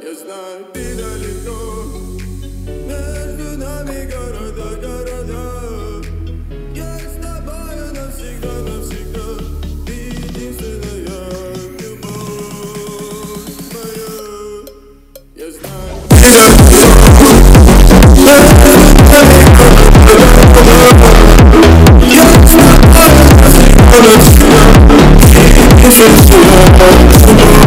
Я знаю, ты далеко, между нами города. Я с тобою навсегда, навсегда. Ты единственная любовь моя. Я знаю, ты далеко, между нами города. Я с тобою навсегда, навсегда. Ты единственная